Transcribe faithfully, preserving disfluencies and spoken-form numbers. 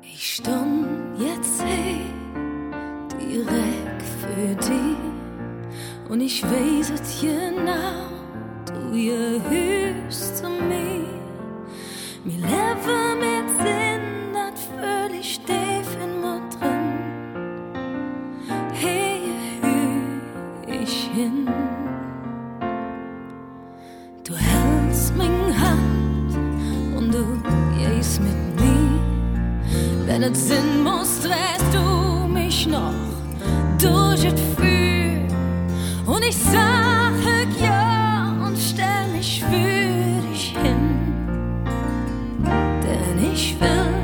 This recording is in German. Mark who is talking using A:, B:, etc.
A: Ich stund jetzt hier direkt für dich und ich weiß es genau, du gehörst zu mir. Mir leben mit Sinn, das fühl ich tief in mir drin. Hier gehör ich hin. Du hältst meine Hand und du gehst mit mir. Wenn es Sinn muss, drehst du mich noch durch das Feuer. Und ich sage ja und stell mich für dich hin, denn ich will